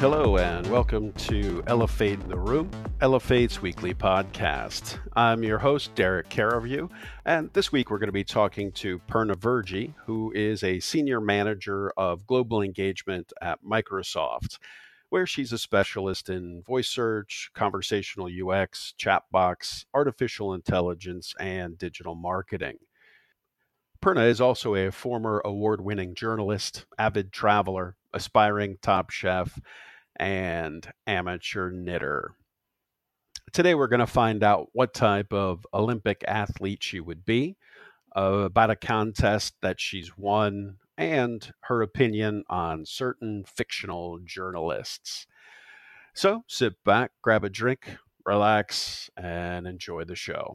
Hello and welcome to Elevate in the Room, Elevate's weekly podcast. I'm your host, Derek Caraview, and this week we're going to be talking to Perna Verji, who is a senior manager of global engagement at Microsoft, where she's a specialist in voice search, conversational UX, chatbox, artificial intelligence, and digital marketing. Perna is also a former award-winning journalist, avid traveler, aspiring top chef, and amateur knitter. Today, we're going to find out what type of Olympic athlete she would be, about a contest that she's won, and her opinion on certain fictional journalists. So sit back, grab a drink, relax, and enjoy the show.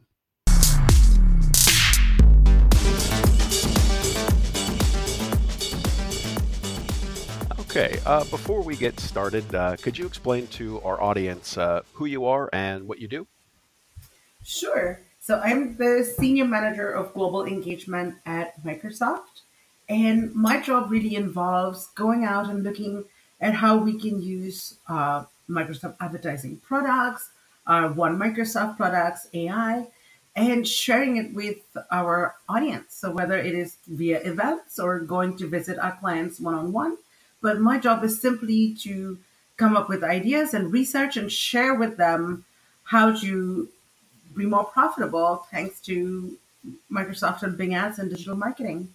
Okay, before we get started, could you explain to our audience who you are and what you do? Sure. So I'm the senior manager of global engagement at Microsoft. And my job really involves going out and looking at how we can use Microsoft advertising products, One Microsoft products, AI, and sharing it with our audience. So whether it is via events or going to visit our clients one on one. But my job is simply to come up with ideas and research and share with them how to be more profitable thanks to Microsoft and Bing Ads and digital marketing.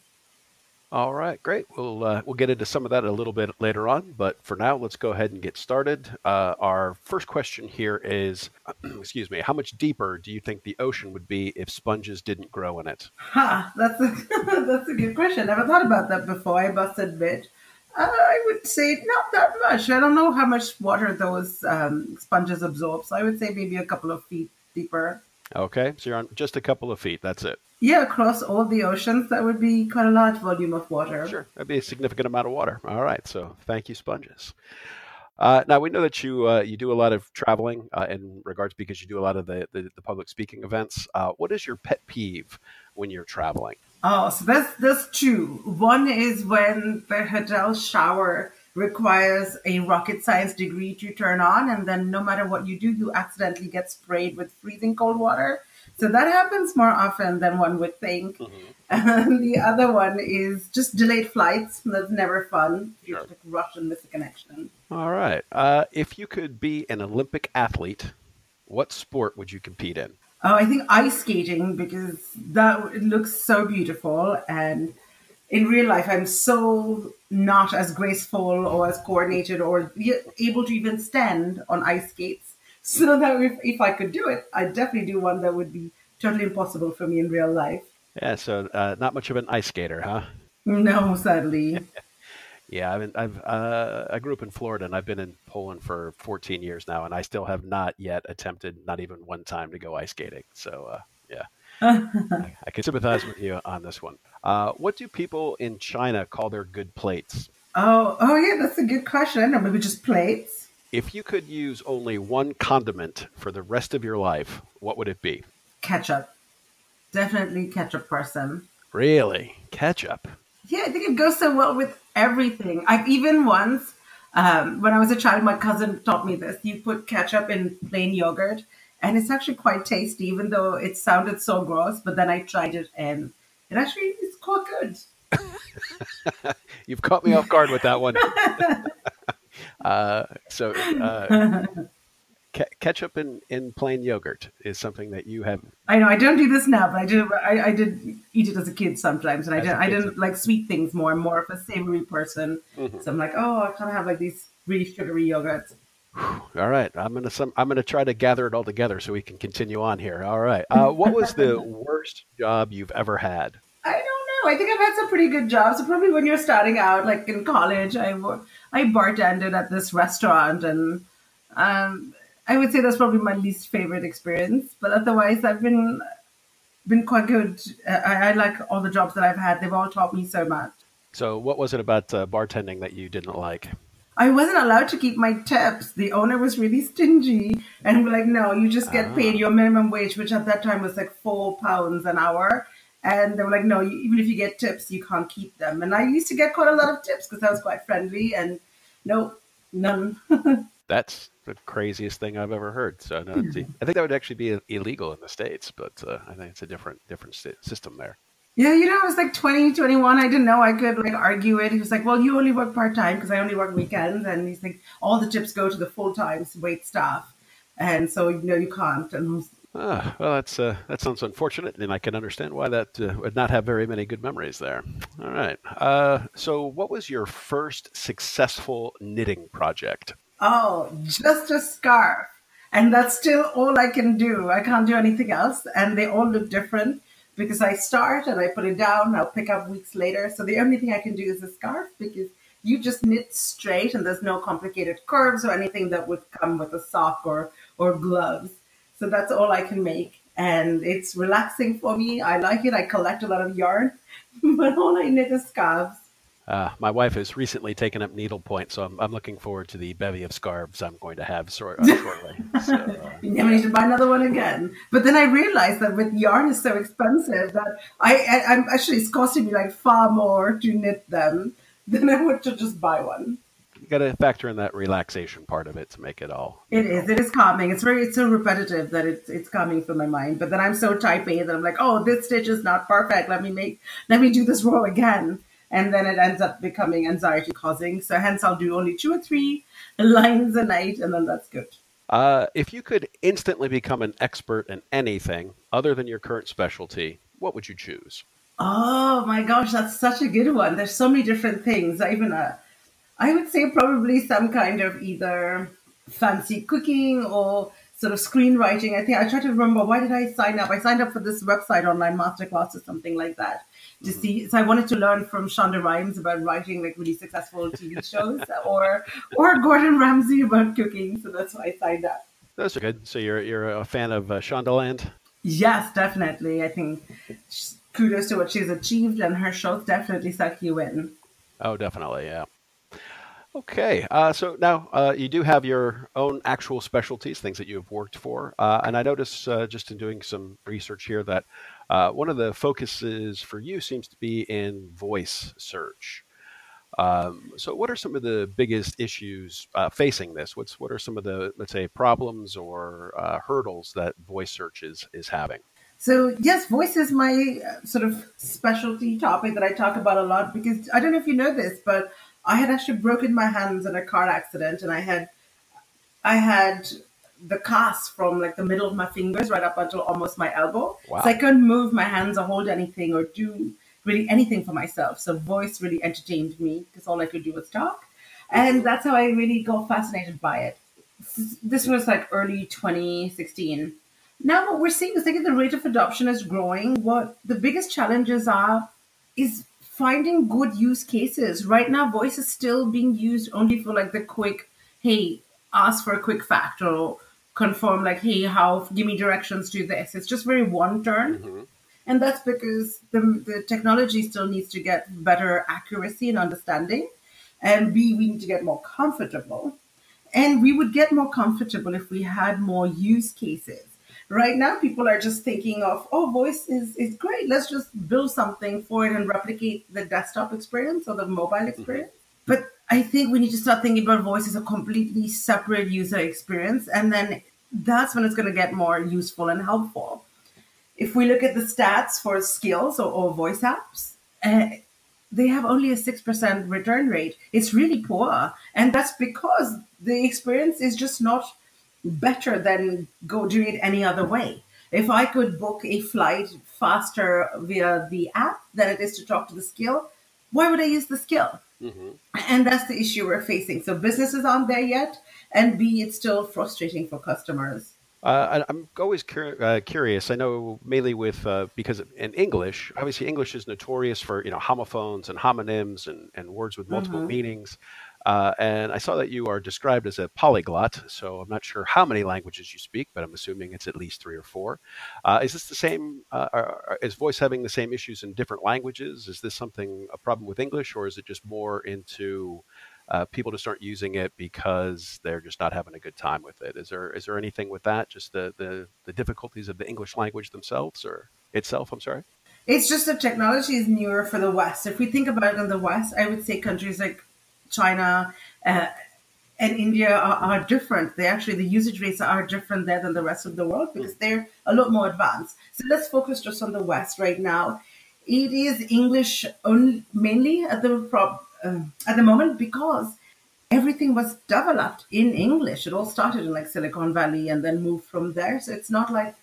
All right, great. We'll get into some of that a little bit later on, but for now, let's go ahead and get started. Our first question here is, excuse me, how much deeper do you think the ocean would be if sponges didn't grow in it? That's a that's a good question. Never thought about that before. I must admit. I would say not that much. I don't know how much water those sponges absorb, so I would say maybe a couple of feet deeper. Okay, so you're on just a couple of feet. That's it. Yeah, across all the oceans, that would be quite a large volume of water. Sure, that'd be a significant amount of water. All right, so thank you, sponges. Now we know that you do a lot of traveling in regards because you do a lot of the public speaking events. What is your pet peeve when you're traveling? Oh, so that's two. One is when the hotel shower requires a rocket science degree to turn on, and then no matter what you do, you accidentally get sprayed with freezing cold water. So that happens more often than one would think. Hmm. And the other one is just delayed flights. That's never fun. You Sure. just like rush and miss a connection. All right. If you could be an Olympic athlete, what sport would you compete in? Oh, I think ice skating because that it looks so beautiful, and in real life, I'm so not as graceful or as coordinated or able to even stand on ice skates. So that if I could do it, I'd definitely do one that would be totally impossible for me in real life. Yeah, so not much of an ice skater, huh? No, sadly. Yeah, I grew up in Florida and I've been in Poland for 14 years now, and I still have not yet attempted, not even one time, to go ice skating. So yeah, I can sympathize with you on this one. What do people in China call their good plates? Oh, yeah, that's a good question. Or maybe just plates. If you could use only one condiment for the rest of your life, what would it be? Ketchup. Definitely ketchup person. Really? Ketchup? Yeah, I think it goes so well with everything. I've even once, when I was a child, my cousin taught me this. You put ketchup in plain yogurt, and it's actually quite tasty, even though it sounded so gross. But then I tried it, and it actually is quite good. You've caught me off guard with that one. So ketchup in plain yogurt is something that you have I know I don't do this now, but I did eat it as a kid sometimes, and as a I kid. didn't like sweet things more. I'm more of a savory person, Mhm. so I'm like, oh, I kind of have like these really sugary yogurts. All right, I'm gonna try to gather it all together so we can continue on here. All right, what was the worst job you've ever had? I don't know. I think I've had some pretty good jobs. So probably when you're starting out, like in college, I bartended at this restaurant, and um, I would say that's probably my least favorite experience. But otherwise, I've been quite good. I like all the jobs that I've had. They've all taught me so much. So, what was it about bartending that you didn't like? I wasn't allowed to keep my tips. The owner was really stingy, and we're like, no, you just get paid Ah, your minimum wage, which at that time was like £4 an hour. And they were like, no, even if you get tips, you can't keep them. And I used to get quite a lot of tips because I was quite friendly. And no, None. That's the craziest thing I've ever heard. So no, I think that would actually be illegal in the States, but I think it's a different system there. Yeah, I was like 20, 21. I didn't know I could like argue it. He was like, well, you only work part time because I only work weekends. And he's like, all the tips go to the full time wait staff. And so, you can't. And I was, Well, that sounds unfortunate, and I can understand why that would not have very many good memories there. All right. So, what was your first successful knitting project? oh, just a scarf. And that's still all I can do. I can't do anything else. And they all look different because I start and I put it down. I'll pick up weeks later. So the only thing I can do is a scarf because you just knit straight and there's no complicated curves or anything that would come with a sock or gloves. So that's all I can make. And it's relaxing for me. I like it. I collect a lot of yarn, but all I knit is scarves. My wife has recently taken up needlepoint, so I'm looking forward to the bevy of scarves I'm going to have shortly. So, You never yeah. need to buy another one again. But then I realized that with yarn is so expensive that I'm actually it's costing me like far more to knit them than I would to just buy one. You got to factor in that relaxation part of it to make it all It make it is. all It work. is calming. It's so repetitive that it's calming for my mind. But then I'm so type A that I'm like, oh, this stitch is not perfect. Let me do this row again. And then it ends up becoming anxiety causing. So hence I'll do only 2 or 3 lines a night and then that's good. If you could instantly become an expert in anything other than your current specialty, what would you choose? Oh my gosh, that's such a good one. There's so many different things. I would say probably some kind of either fancy cooking or sort of screenwriting. I think I try to remember why did I sign up? I signed up for this website online masterclass or something like that to Hmm. see. So I wanted to learn from Shonda Rhimes about writing like really successful TV shows, or Gordon Ramsay about cooking. So that's why I signed up. Those are good. So you're a fan of Shondaland? Yes, definitely. I think kudos to what she's achieved, and her shows definitely suck you in. Oh, definitely. Yeah. Okay. So now you do have your own actual specialties, things that you have worked for. And I notice just in doing some research here that one of the focuses for you seems to be in voice search. So, what are some of the biggest issues facing this? What are some of the, let's say, problems or hurdles that voice search is having? So, yes, voice is my sort of specialty topic that I talk about a lot because I don't know if you know this, but I had actually broken my hands in a car accident, and I had the cast from like the middle of my fingers right up until almost my elbow. So I Wow. couldn't move my hands or hold anything or do really anything for myself. So voice really entertained me because all I could do was talk. And Hmm. that's how I really got fascinated by it. This was like early 2016. Now what we're seeing is like the rate of adoption is growing. What the biggest challenges are is finding good use cases. Right now, voice is still being used only for like the quick, hey, ask for a quick fact or confirm like, hey, how give me directions to this. It's just very one turn. Hmm. And that's because the technology still needs to get better accuracy and understanding. And B, we need to get more comfortable. And we would get more comfortable if we had more use cases. Right now, people are just thinking of, oh, voice is great. Let's just build something for it and replicate the desktop experience or the mobile Hmm. experience. But I think we need to start thinking about voice as a completely separate user experience. And then that's when it's going to get more useful and helpful. If we look at the stats for skills or voice apps, they have only a 6% return rate. It's really poor. And that's because the experience is just not better than go doing it any other way. If I could book a flight faster via the app than it is to talk to the skill, why would I use the skill? Hmm. And that's the issue we're facing. So businesses aren't there yet, and B, it's still frustrating for customers. I'm always curious. I know mainly with because in English, obviously English is notorious for homophones and homonyms and words with multiple Hmm. meanings. And I saw that you are described as a polyglot, so I'm not sure how many languages you speak, but I'm assuming it's at least three or four. Is this the same? Is voice having the same issues in different languages? Is this something a problem with English, or is it just more into people just aren't using it because they're just not having a good time with it? Is there anything with that? Just the difficulties of the English language themselves or itself? I'm sorry. It's just that technology is newer for the West. If we think about it in the West, I would say countries like China, uh, and India are different. They actually, the usage rates are different there than the rest of the world because they're a lot more advanced. So let's focus just on the West right now. It is English only, mainly at the moment because everything was developed in English. It all started in like Silicon Valley and then moved from there. So it's not like,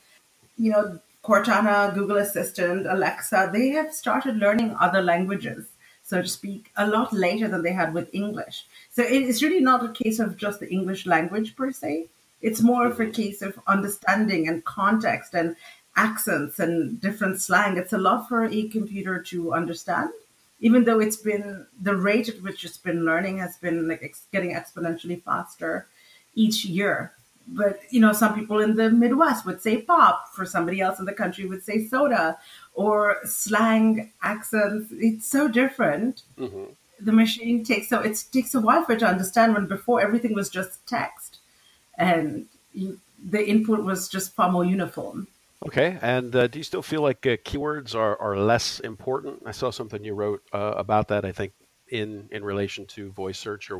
Cortana, Google Assistant, Alexa, they have started learning other languages, so to speak, a lot later than they had with English. So it's really not a case of just the English language per se. It's more of a Hmm. case of understanding and context and accents and different slang. It's a lot for a computer to understand, even though it's been the rate at which it's been learning has been like getting exponentially faster each year. But some people in the Midwest would say pop. For somebody else in the country would say soda, or slang accents. It's so different. Hmm. The machine takes a while for it to understand. When before everything was just text, and the input was just far more uniform. Okay. And do you still feel like keywords are less important? I saw something you wrote about that. I think in relation to voice search.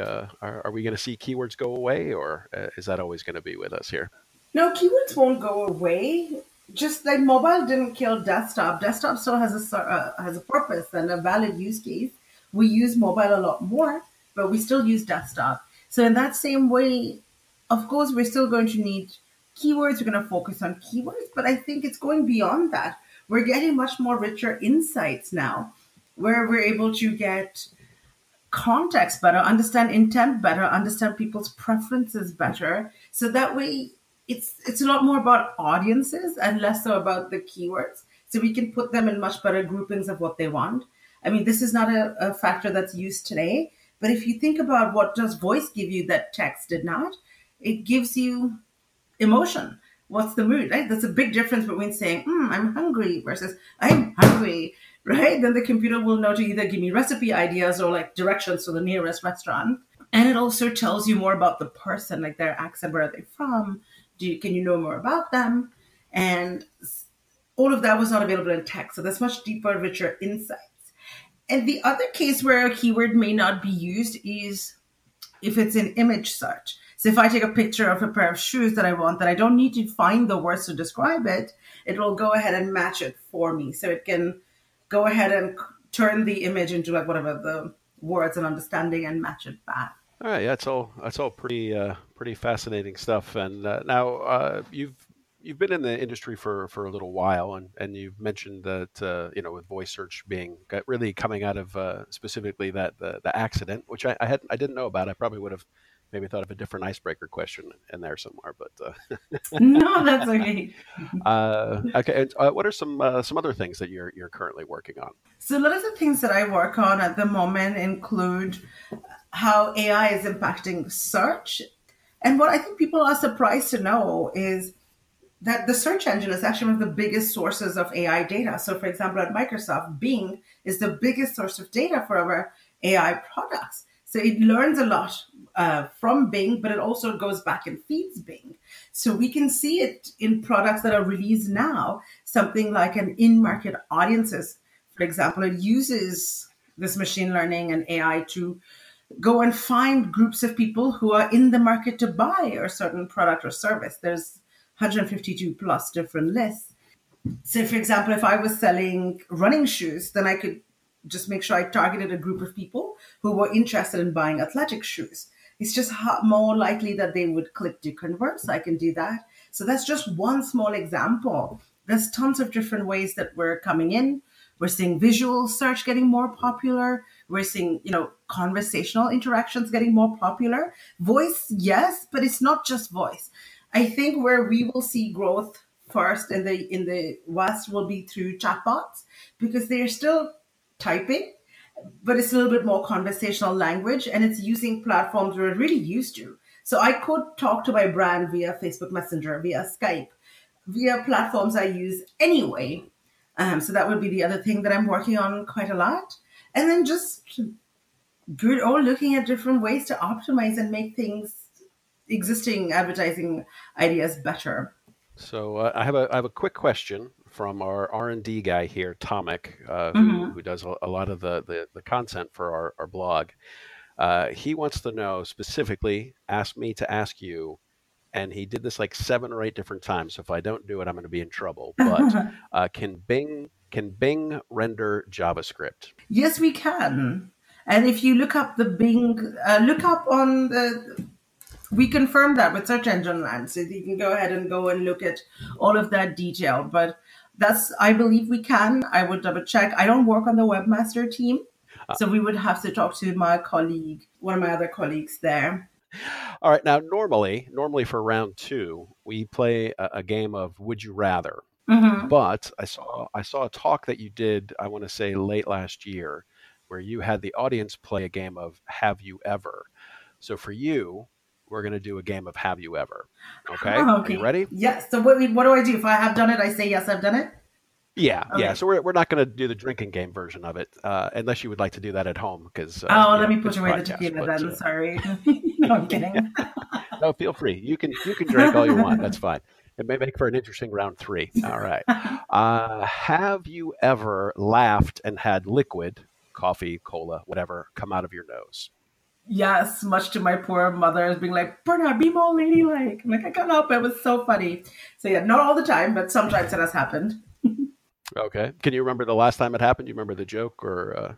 Are we going to see keywords go away, or is that always going to be with us here? No, keywords won't go away. Just like mobile didn't kill desktop. Desktop still has a purpose and a valid use case. We use mobile a lot more, but we still use desktop. So in that same way, of course, we're still going to need keywords. We're going to focus on keywords, but I think it's going beyond that. We're getting much more richer insights now, where we're able to get context better, understand intent better, understand people's preferences better. So that way, it's a lot more about audiences and less so about the keywords. So we can put them in much better groupings of what they want. I mean, this is not a factor that's used today, but if you think about what does voice give you that text did not, it gives you emotion. What's the mood, right? That's a big difference between saying, I'm hungry versus I'm hungry, right? Then the computer will know to either give me recipe ideas or like directions to the nearest restaurant. And it also tells you more about the person, like their accent, where are they from? Can you know more about them? And all of that was not available in text. So that's much deeper, richer insights. And the other case where a keyword may not be used is if it's an image search. So if I take a picture of a pair of shoes that I want, that I don't need to find the words to describe it, it will go ahead and match it for me. So it can go ahead and turn the image into like whatever the words and understanding and match it back. All right, yeah, that's all pretty fascinating stuff. And now you've been in the industry for a little while, and you've mentioned that with voice search being really coming out of specifically the accident, which I didn't know about. I probably would have maybe thought of a different icebreaker question in there somewhere, but No, that's okay. okay. And, what are some other things that you're currently working on? So a lot of the things that I work on at the moment include how AI is impacting search. And what I think people are surprised to know is that the search engine is actually one of the biggest sources of AI data. So, for example, at Microsoft, Bing is the biggest source of data for our AI products. So it learns a lot from Bing, but it also goes back and feeds Bing. So we can see it in products that are released now, something like an in-market audiences. For example, it uses this machine learning and AI to go and find groups of people who are in the market to buy a certain product or service. There's 152 plus different lists. So, for example, if I was selling running shoes, then I could just make sure I targeted a group of people who were interested in buying athletic shoes. It's just more likely that they would click to convert, so I can do that. So that's just one small example. There's tons of different ways that we're coming in. We're seeing visual search getting more popular. We're seeing, conversational interactions getting more popular. Voice, yes, but it's not just voice. I think where we will see growth first in the West will be through chatbots because they're still typing, but it's a little bit more conversational language and it's using platforms we're really used to. So I could talk to my brand via Facebook Messenger, via Skype, via platforms I use anyway. So that would be the other thing that I'm working on quite a lot. And then just good or looking at different ways to optimize and make things existing advertising ideas better. So I have a quick question from our R&D guy here, Tomic, who Hmm. does a lot of the content for our blog. He wants to know specifically, asked me to ask you, and he did this like 7 or 8 different times. So if I don't do it, I'm going to be in trouble. But can Bing render JavaScript? Yes, we can. And if you look up the Bing, look up on the, we confirmed that with Search Engine Land. So you can go ahead and go and look at all of that detail. But I believe we can. I would double check. I don't work on the webmaster team. So we would have to talk to my colleague, one of my other colleagues there. All right. Now, normally for round 2, we play a game of Would You Rather. Mm-hmm. But I saw a talk that you did, I want to say late last year, where you had the audience play a game of Have You Ever. So for you, we're going to do a game of Have You Ever. Okay? Oh, Are you ready? Yes. So what do I do? If I have done it, I say, yes, I've done it? Yeah. Okay. So we're not going to do the drinking game version of it, unless you would like to do that at home. Because let me put it's a away the podcast, tequila but, then. Sorry. No, I'm kidding. no, feel free. You can drink all you want. That's fine. It may make for an interesting round 3. All right. Have you ever laughed and had liquid, coffee, cola, whatever, come out of your nose? Yes, much to my poor mother's being like, Bernard, be more ladylike. I'm like, I can't help it. It was so funny. So yeah, not all the time, but sometimes it has happened. Okay. Can you remember the last time it happened? You remember the joke or?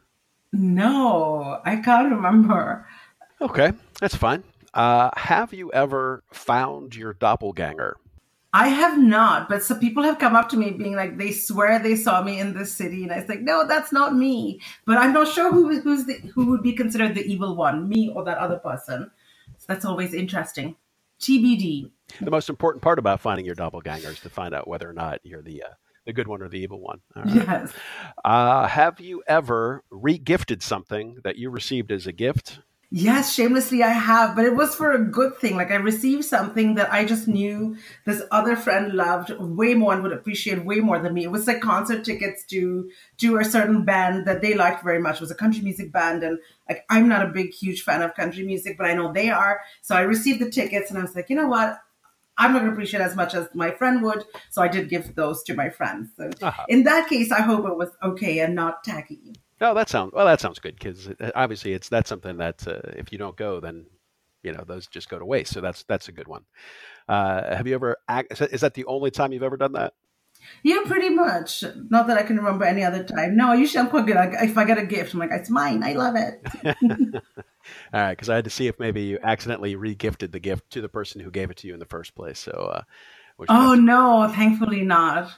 No, I can't remember. Okay, that's fine. Have you ever found your doppelganger? I have not, but some people have come up to me being like, they swear they saw me in this city, and I was like, no, that's not me. But I'm not sure who would be considered the evil one, me or that other person. So that's always interesting. TBD. The most important part about finding your doppelganger is to find out whether or not you're the good one or the evil one. All right. Yes. Have you ever re-gifted something that you received as a gift? Yes, shamelessly I have, but it was for a good thing. Like I received something that I just knew this other friend loved way more and would appreciate way more than me. It was like concert tickets to a certain band that they liked very much. It was a country music band, and like I'm not a big, huge fan of country music, but I know they are. So I received the tickets, and I was like, you know what? I'm not going to appreciate as much as my friend would. So I did give those to my friends. So in that case, I hope it was okay and not tacky. Oh, that sounds good because obviously that's something that if you don't go, then those just go to waste. So that's a good one. Have you ever? Is that the only time you've ever done that? Yeah, pretty much. Not that I can remember any other time. No, usually I'm quite good. Like, if I get a gift, I'm like, it's mine. I love it. All right, because I had to see if maybe you accidentally re-gifted the gift to the person who gave it to you in the first place. So, no, thankfully not.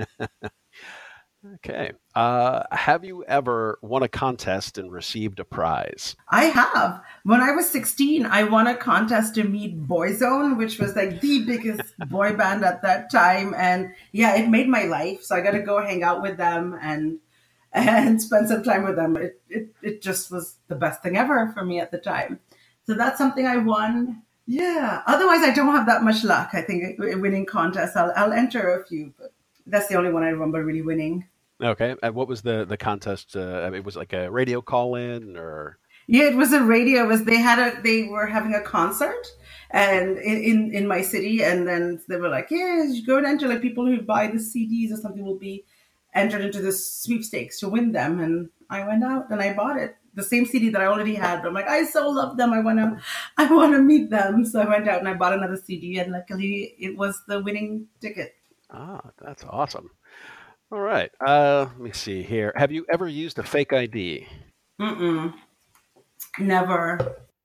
Okay. Have you ever won a contest and received a prize? I have. When I was 16, I won a contest to meet Boyzone, which was like the biggest boy band at that time. And yeah, it made my life. So I got to go hang out with them and spend some time with them. It just was the best thing ever for me at the time. So that's something I won. Yeah. Otherwise, I don't have that much luck. I think winning contests, I'll enter a few, but that's the only one I remember really winning. Okay. And what was the contest? It was like a radio call-in or? Yeah, it was a radio. They were having a concert and in my city, and then they were like, yeah, you go and enter, like people who buy the CDs or something will be entered into the sweepstakes to win them. And I went out and I bought it. The same CD that I already had, but I'm like, I so love them. I wanna meet them. So I went out and I bought another CD, and luckily it was the winning ticket. Ah, that's awesome. All right. Let me see here. Have you ever used a fake ID? Mm-mm. Never.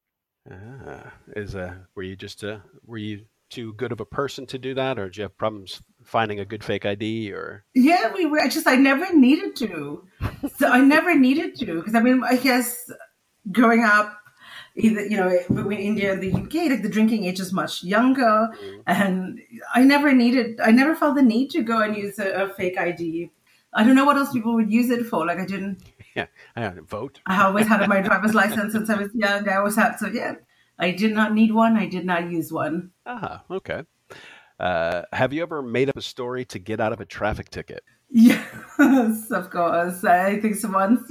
Were you too good of a person to do that, or did you have problems finding a good fake ID? Or yeah, we were. I never needed to. So I never needed to because I guess growing up, either between India and the UK, like the drinking age is much younger, and I never felt the need to go and use a fake ID. I don't know what else people would use it for. Like I didn't. Yeah, I don't vote. I always had my driver's license since I was young. I always had. So yeah, I did not need one. I did not use one. Okay. Have you ever made up a story to get out of a traffic ticket? Yes, of course. I think once.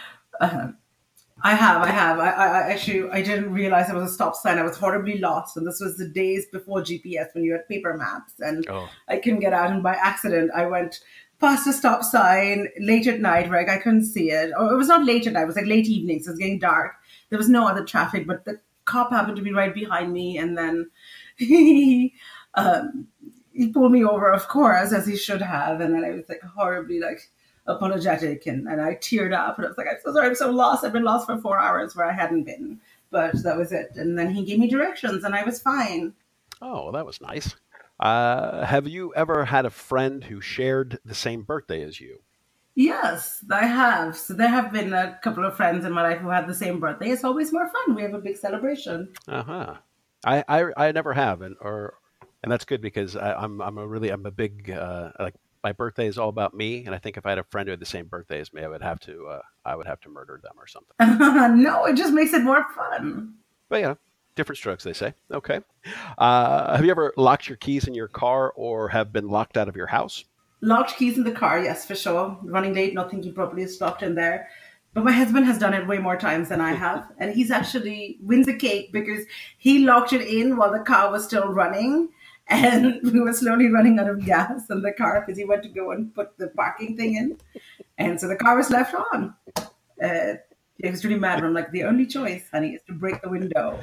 I have. I actually I didn't realize there was a stop sign. I was horribly lost, and this was the days before GPS when you had paper maps, and I couldn't get out. And by accident, I went past a stop sign late at night where I couldn't see it. Or it was not late at night, it was like late evening, so it was getting dark. There was no other traffic, but the cop happened to be right behind me, and then he um, he pulled me over, of course, as he should have. And then I was like horribly like apologetic, and I teared up, and I was like, I'm so sorry, I'm so lost. I've been lost for 4 hours where I hadn't been, but that was it. And then he gave me directions, and I was fine. Oh, well, that was nice. Have you ever had a friend who shared the same birthday as you? Yes, I have. So there have been a couple of friends in my life who had the same birthday. It's always more fun. We have a big celebration. Uh-huh. I never have, and that's good because I'm a big like my birthday is all about me, and I think if I had a friend who had the same birthday as me, I would have to murder them or something. No, it just makes it more fun. But yeah, different strokes, they say. Okay. Have you ever locked your keys in your car or have been locked out of your house? Locked keys in the car, yes, for sure. Running late, not thinking properly, is locked in there. But my husband has done it way more times than I have. And he's actually wins a cake because he locked it in while the car was still running. And we were slowly running out of gas in the car because he went to go and put the parking thing in. And so the car was left on. He was really mad. I'm like, the only choice, honey, is to break the window.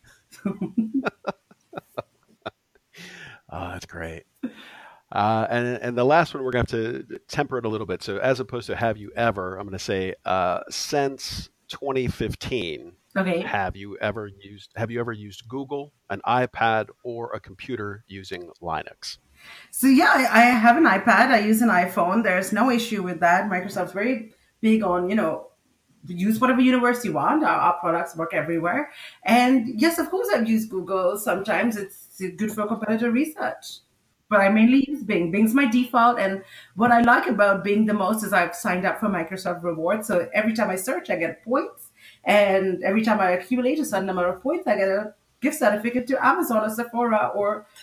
Oh, that's great. And the last one, we're going to have to temper it a little bit. So as opposed to have you ever, I'm going to say since 2015, Okay. have you ever used Google, an iPad, or a computer using Linux? So yeah, I have an iPad. I use an iPhone. There's no issue with that. Microsoft's very big on, use whatever universe you want. Our products work everywhere. And yes, of course, I've used Google. Sometimes it's good for competitor research. But I mainly use Bing. Bing's my default. And what I like about Bing the most is I've signed up for Microsoft Rewards. So every time I search, I get points. And every time I accumulate a certain number of points, I get a gift certificate to Amazon or Sephora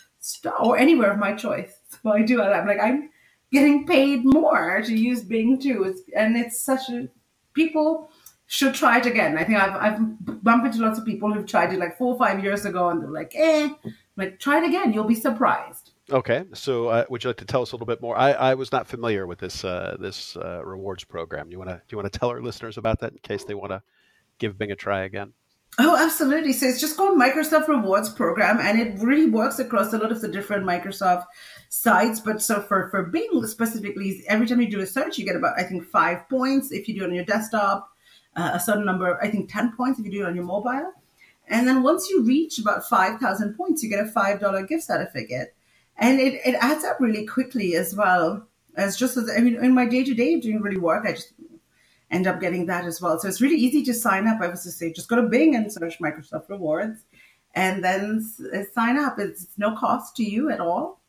or anywhere of my choice. So I do it. I'm getting paid more to use Bing too. And it's such a people should try it again. I think I've bumped into lots of people who've tried it like 4 or 5 years ago, and they're like, eh. Like, try it again. You'll be surprised. Okay, so would you like to tell us a little bit more? I was not familiar with this rewards program. Do you want to tell our listeners about that in case they want to give Bing a try again? Oh, absolutely. So it's just called Microsoft Rewards Program, and it really works across a lot of the different Microsoft sites. But so for Bing specifically, every time you do a search, you get about, I think, 5 points if you do it on your desktop, a certain number, I think 10 points if you do it on your mobile. And then once you reach about 5,000 points, you get a $5 gift certificate. And it adds up really quickly as well. I mean, in my day to day doing really work, I just end up getting that as well. So it's really easy to sign up. I was to say, just go to Bing and search Microsoft Rewards and then sign up. It's no cost to you at all.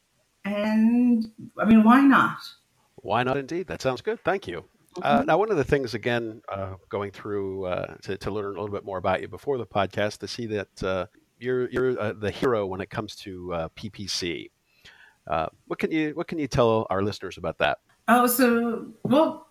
And I mean, why not? Why not? Indeed, that sounds good. Thank you. Now, one of the things, again, going through to learn a little bit more about you before the podcast, to see that you're the hero when it comes to PPC. What can you tell our listeners about that? Oh, so well,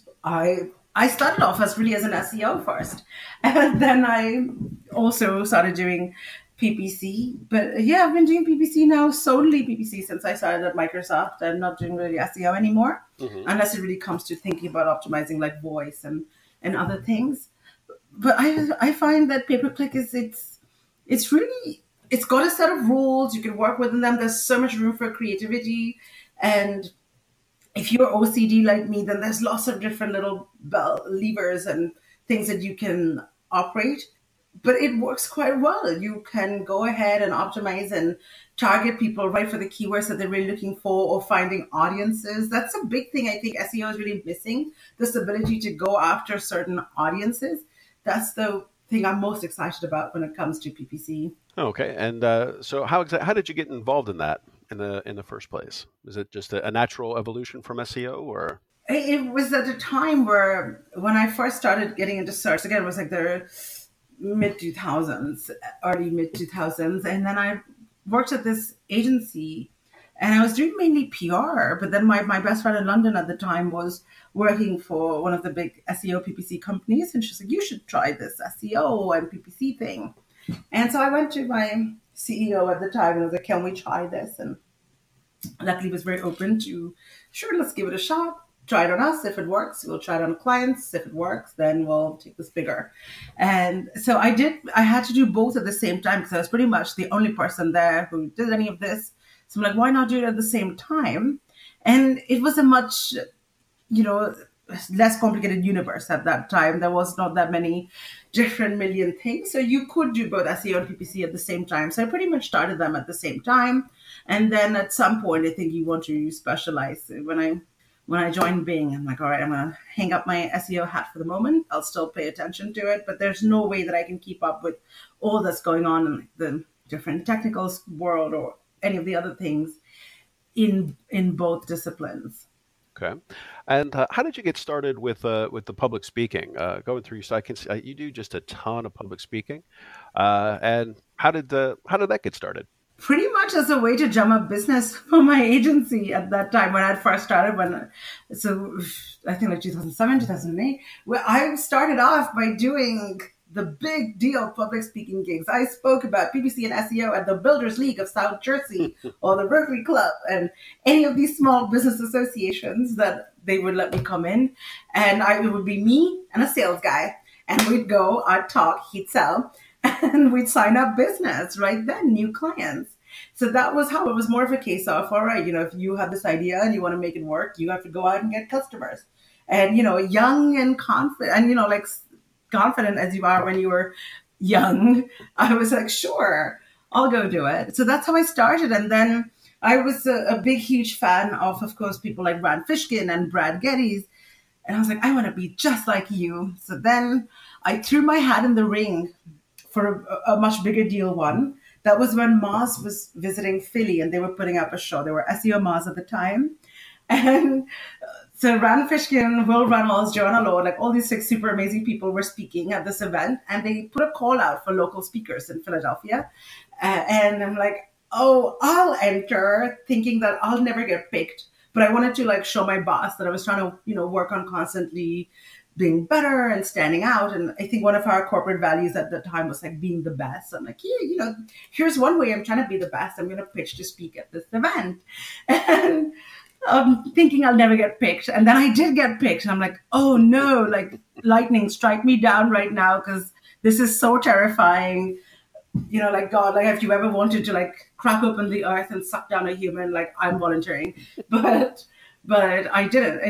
I started off as really as an SEO first, and then I also started doing PPC. But yeah, I've been doing PPC now, solely PPC, since I started at Microsoft. I'm not doing really SEO anymore, Hmm. unless it really comes to thinking about optimizing like voice and other things. But I find that pay per click it's really it's got a set of rules you can work within them. There's so much room for creativity, and if you're OCD like me, then there's lots of different little levers and things that you can operate. But it works quite well. You can go ahead and optimize and target people right for the keywords that they're really looking for, or finding audiences. That's a big thing I think SEO is really missing, this ability to go after certain audiences. That's the thing I'm most excited about when it comes to PPC. Okay, and so how did you get involved in that in the first place? Is it just a natural evolution from SEO, or? It was at a time where when I first started getting into search, again, it was like the mid 2000s, early mid 2000s. And then I worked at this agency, and I was doing mainly PR. But then my best friend in London at the time was working for one of the big SEO PPC companies. And she's like, you should try this SEO and PPC thing. And so I went to my CEO at the time and I was like, can we try this? And luckily was very open to, sure, let's give it a shot. Try it on us. If it works, we'll try it on clients. If it works, then we'll take this bigger. And so I did, I had to do both at the same time because I was pretty much the only person there who did any of this. So I'm like, why not do it at the same time? And it was a much, you know, less complicated universe at that time. There was not that many different million things. So you could do both SEO and PPC at the same time. So I pretty much started them at the same time. And then at some point, I think you want to specialize. When I joined Bing, I'm like, all right, I'm gonna hang up my SEO hat for the moment. I'll still pay attention to it, but there's no way that I can keep up with all that's going on in the different technical world or any of the other things in both disciplines. Okay. And how did you get started with the public speaking? Going through, so I can see you do just a ton of public speaking. And how did that get started? Pretty much as a way to drum up business for my agency at that time when I first started. So I think like 2007, 2008, where I started off by doing the big deal public speaking gigs. I spoke about PPC and SEO at the Builders League of South Jersey or the Rotary Club and any of these small business associations that they would let me come in. And it would be me and a sales guy. And we'd go, I'd talk, he'd sell, and we'd sign up business right then, new clients. So that was how it was more of a case of, all right, if you have this idea and you want to make it work, you have to go out and get customers. And, young and confident, and, like confident as you are when you were young, I was like, sure, I'll go do it. So that's how I started. And then I was a big, huge fan of course, people like Rand Fishkin and Brad Geddes. And I was like, I want to be just like you. So then I threw my hat in the ring for a much bigger deal one. That was when Moz was visiting Philly and they were putting up a show. They were SEO Moz at the time. And so Rand Fishkin, Will Reynolds, Joanna Lowe, like all these six super amazing people were speaking at this event. And they put a call out for local speakers in Philadelphia. And I'm like, oh, I'll enter, thinking that I'll never get picked. But I wanted to like show my boss that I was trying to, work on constantly being better and standing out. And I think one of our corporate values at the time was like being the best. I'm like, yeah, here's one way I'm trying to be the best. I'm going to pitch to speak at this event. And thinking I'll never get picked. And then I did get picked. And I'm like, oh no, like lightning strike me down right now because this is so terrifying. Like God, like if you ever wanted to like crack open the earth and suck down a human, like I'm volunteering. But I did it.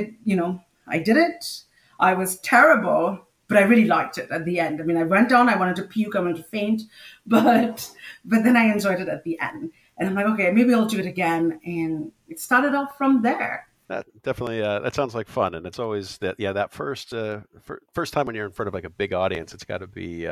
I did it. I was terrible, but I really liked it at the end. I mean, I went on, I wanted to puke, I wanted to faint, but then I enjoyed it at the end. And I'm like, okay, maybe I'll do it again. And it started off from there. That definitely that sounds like fun, and it's always that first time when you're in front of like a big audience, it's got to be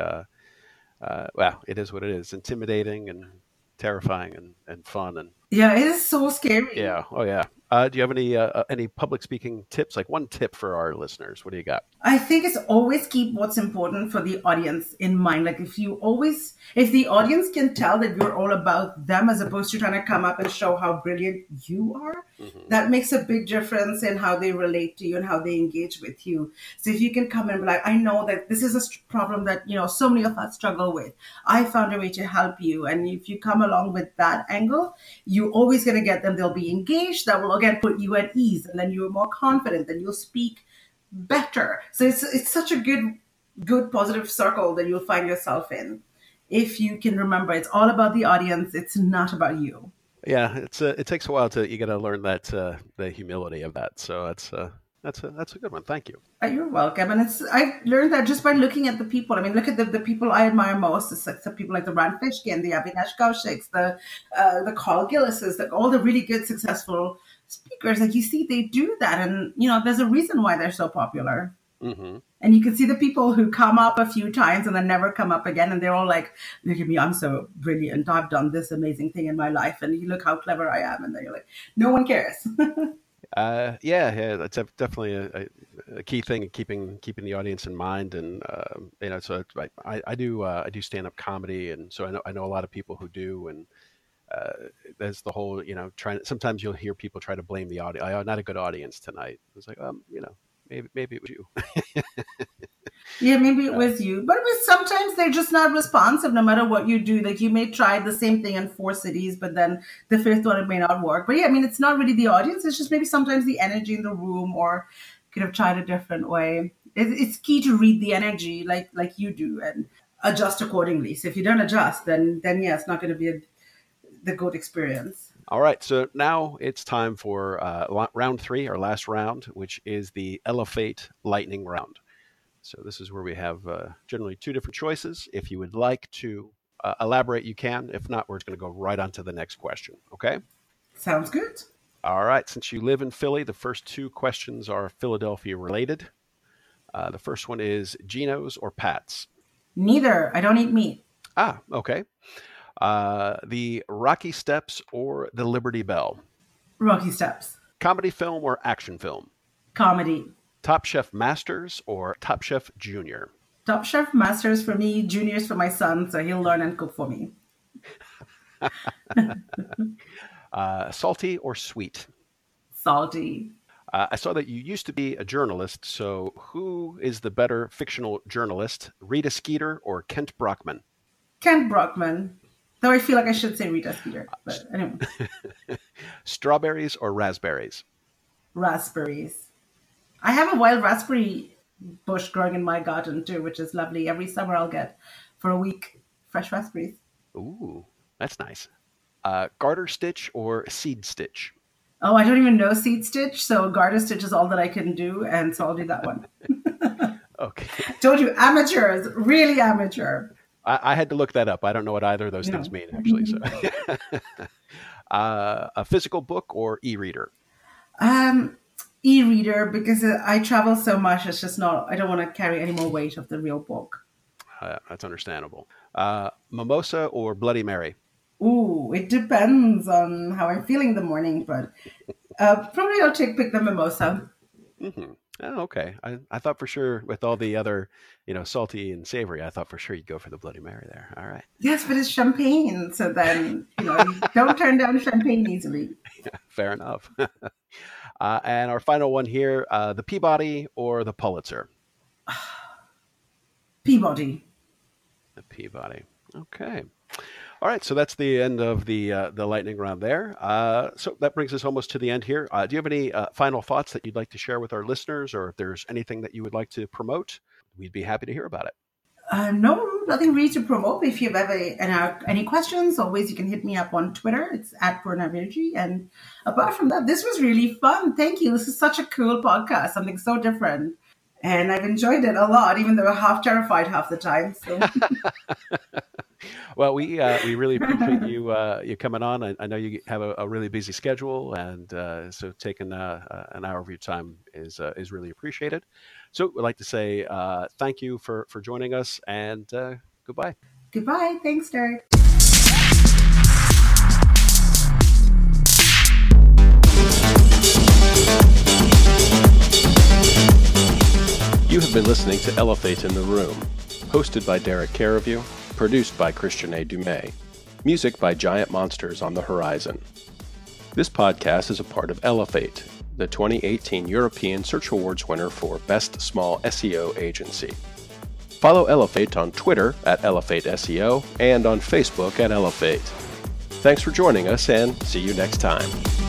well, it is what it is, intimidating and terrifying and fun and Yeah, it is so scary. yeah, oh yeah. Do you have any public speaking tips? Like one tip for our listeners? What do you got? I think it's always keep what's important for the audience in mind. Like if the audience can tell that you're all about them as opposed to trying to come up and show how brilliant you are, that makes a big difference in how they relate to you and how they engage with you. So if you can come and be like, I know that this is a problem that, so many of us struggle with. I found a way to help you. And if you come along with that angle, you're always going to get them. They'll be engaged. That will again put you at ease. And then you're more confident. Then you'll speak better. So it's such a good positive circle that you'll find yourself in if you can remember it's all about the audience. It's not about you. Yeah, it takes a while you got to learn that the humility of that. So that's a good one. Thank you. You're welcome. And I learned that just by looking at the people. I mean, look at the people I admire most. It's like some people like the Rand Fishkin, the Avinash Kaushiks, the Carl Gillises, all the really good, successful speakers. Like you see, they do that, and there's a reason why they're so popular. Mm-hmm. And you can see the people who come up a few times and then never come up again, and they're all like, "Look at me, I'm so brilliant. I've done this amazing thing in my life, and you look how clever I am." And then you're like, "No one cares." Yeah, that's definitely a key thing, keeping the audience in mind, and so I do stand up comedy, and so I know a lot of people who do, and there's the whole trying. Sometimes you'll hear people try to blame the audience. Not a good audience tonight. It's like maybe it was you. Yeah, maybe it was you. But it was sometimes they're just not responsive no matter what you do. Like you may try the same thing in four cities, but then the fifth one it may not work. But yeah, I mean it's not really the audience, it's just maybe sometimes the energy in the room or could have tried a different way. It's key to read the energy like you do and adjust accordingly. So if you don't adjust, then yeah, it's not going to be the good experience. All right, so now it's time for round 3, our last round, which is the Elevate lightning round. So this is where we have generally 2 different choices. If you would like to elaborate, you can. If not, we're just going to go right on to the next question. Okay? Sounds good. All right. Since you live in Philly, the first 2 questions are Philadelphia related. The first one is Geno's or Pat's? Neither. I don't eat meat. Ah, okay. The Rocky Steps or the Liberty Bell? Rocky Steps. Comedy film or action film? Comedy. Top Chef Masters or Top Chef Junior? Top Chef Masters for me, Junior's for my son, so he'll learn and cook for me. Salty or sweet? Salty. I saw that you used to be a journalist, so who is the better fictional journalist, Rita Skeeter or Kent Brockman? Kent Brockman. Though I feel like I should say Rita Skeeter, but anyway. Strawberries or raspberries? Raspberries. I have a wild raspberry bush growing in my garden too, which is lovely. Every summer I'll get for a week fresh raspberries. Ooh, that's nice. Garter stitch or seed stitch? Oh, I don't even know seed stitch, so garter stitch is all that I can do, and so I'll do that one. Okay. Told you, amateurs, really amateur. I had to look that up. I don't know what either of those things mean, actually. So, a physical book or e-reader? E-reader, because I travel so much. It's just not. I don't want to carry any more weight of the real book. That's understandable. Mimosa or Bloody Mary? Ooh, it depends on how I'm feeling in the morning, but probably I'll pick the mimosa. Mm-hmm. Oh, okay. I thought for sure with all the other, salty and savory, I thought for sure you'd go for the Bloody Mary there. All right. Yes, but it's champagne, so then you don't turn down champagne easily. Fair enough. And our final one here, the Peabody or the Pulitzer? Peabody. The Peabody. Okay. All right, so that's the end of the lightning round there. So that brings us almost to the end here. Do you have any final thoughts that you'd like to share with our listeners, or if there's anything that you would like to promote, we'd be happy to hear about it. No, nothing really to promote. If you have any questions, always you can hit me up on Twitter. It's @PurnaVirji. And apart from that, this was really fun. Thank you. This is such a cool podcast, something so different. And I've enjoyed it a lot, even though I'm half terrified half the time. So. Well, we really appreciate you coming on. I know you have a really busy schedule, and so taking an hour of your time is really appreciated. So we'd like to say thank you for joining us, and goodbye. Goodbye. Thanks, Derek. You have been listening to Elevate in the Room, hosted by Derek Caraview, produced by Christian A. Dumais, music by Giant Monsters on the Horizon. This podcast is a part of Elevate, the 2018 European Search Awards winner for Best Small SEO Agency. Follow Elevate on Twitter @ElevateSEO and on Facebook @Elevate. Thanks for joining us, and see you next time.